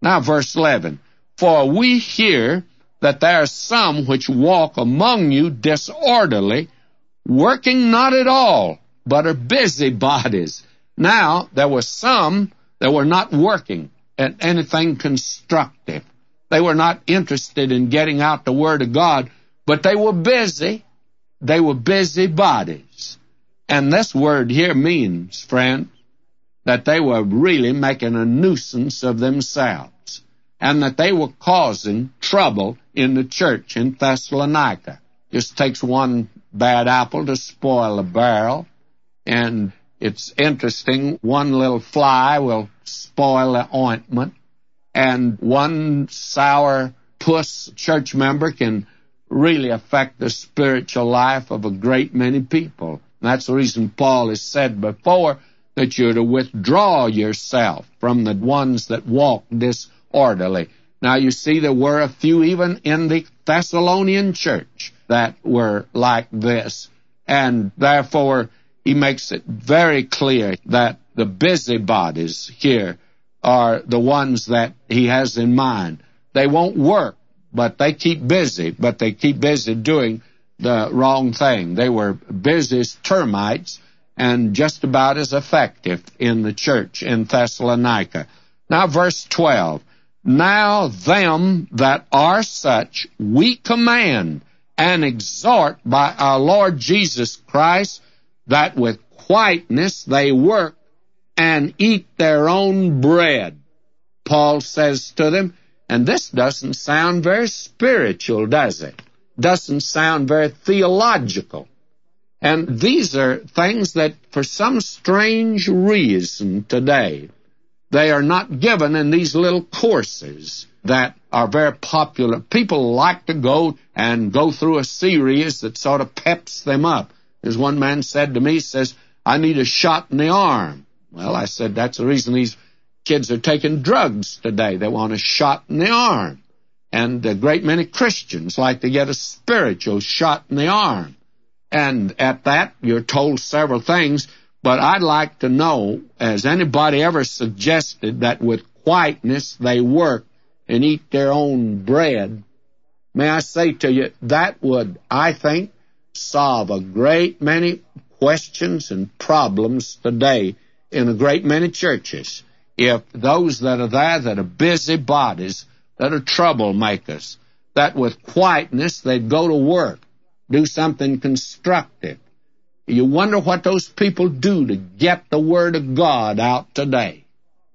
Now, verse 11. For we hear that there are some which walk among you disorderly, working not at all, but are busybodies. Now, there were some that were not working at anything constructive. They were not interested in getting out the Word of God, but they were busy. They were busybodies. And this word here means, friend, that they were really making a nuisance of themselves, and that they were causing trouble in the church in Thessalonica. Just takes one bad apple to spoil a barrel, and it's interesting, one little fly will spoil the ointment, and one sour puss church member can really affect the spiritual life of a great many people. And that's the reason Paul has said before that you're to withdraw yourself from the ones that walk disorderly. Now, you see, there were a few even in the Thessalonian church that were like this, and therefore he makes it very clear that the busybodies here are the ones that he has in mind. They won't work, but they keep busy, doing the wrong thing. They were busy as termites and just about as effective in the church in Thessalonica. Now, verse 12. Now them that are such we command and exhort by our Lord Jesus Christ, that with quietness they work and eat their own bread. Paul says to them, and this doesn't sound very spiritual, does it? Doesn't sound very theological. And these are things that for some strange reason today, they are not given in these little courses that are very popular. People like to go through a series that sort of peps them up. As one man said to me, he says, I need a shot in the arm. Well, I said, that's the reason these kids are taking drugs today. They want a shot in the arm. And a great many Christians like to get a spiritual shot in the arm. And at that, you're told several things, but I'd like to know, has anybody ever suggested that with quietness they work and eat their own bread? May I say to you, that would, I think, solve a great many questions and problems today in a great many churches. If those that are there that are busybodies, that are troublemakers, that with quietness they'd go to work, do something constructive. You wonder what those people do to get the Word of God out today.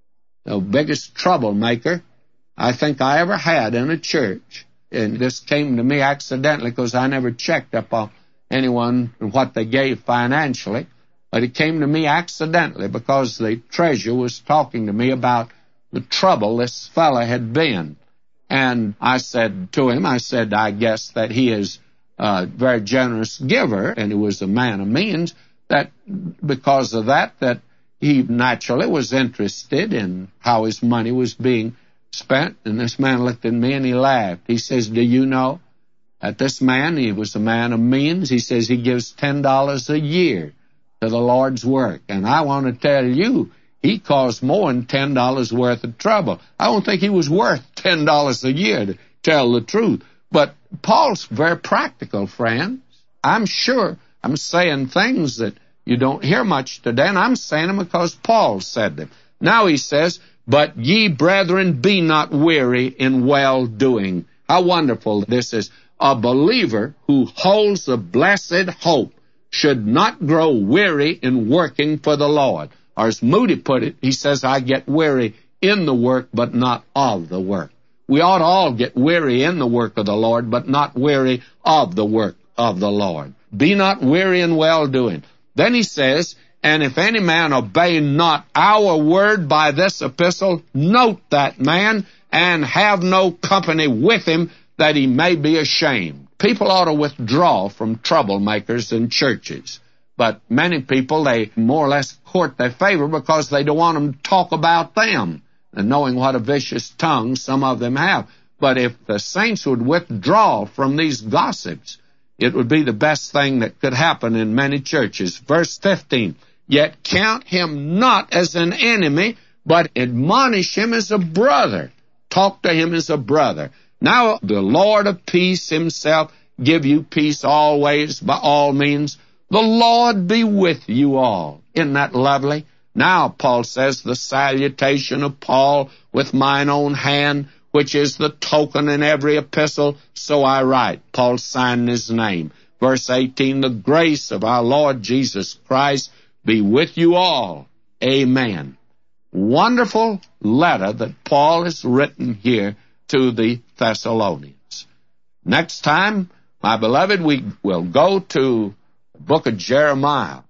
The biggest troublemaker I think I ever had in a church, and this came to me accidentally because I never checked up on anyone and what they gave financially, but it came to me accidentally because the treasurer was talking to me about the trouble this fellow had been. And I said to him, I guess that he is a very generous giver, and he was a man of means, that because of that he naturally was interested in how his money was being spent. And this man looked at me and he laughed. He says, do you know that this man, he was a man of means, he says he gives $10 a year to the Lord's work. And I want to tell you, he caused more than $10 worth of trouble. I don't think he was worth $10 a year, to tell the truth. But Paul's very practical, friends. I'm sure I'm saying things that you don't hear much today, and I'm saying them because Paul said them. Now he says, but ye, brethren, be not weary in well-doing. How wonderful this is. A believer who holds a blessed hope should not grow weary in working for the Lord. Or as Moody put it, he says, I get weary in the work, but not of the work. We ought to all get weary in the work of the Lord, but not weary of the work of the Lord. Be not weary in well-doing. Then he says, and if any man obey not our word by this epistle, note that man, and have no company with him, that he may be ashamed. People ought to withdraw from troublemakers in churches. But many people, they more or less court their favor because they don't want them to talk about them, and knowing what a vicious tongue some of them have. But if the saints would withdraw from these gossips, it would be the best thing that could happen in many churches. Verse 15, yet count him not as an enemy, but admonish him as a brother. talk to him as a brother. Now the Lord of peace himself give you peace always by all means. The Lord be with you all. Isn't that lovely? Now, Paul says, the salutation of Paul with mine own hand, which is the token in every epistle, so I write. Paul signed his name. Verse 18, the grace of our Lord Jesus Christ be with you all. Amen. Wonderful letter that Paul has written here to the Thessalonians. Next time, my beloved, we will go to the book of Jeremiah.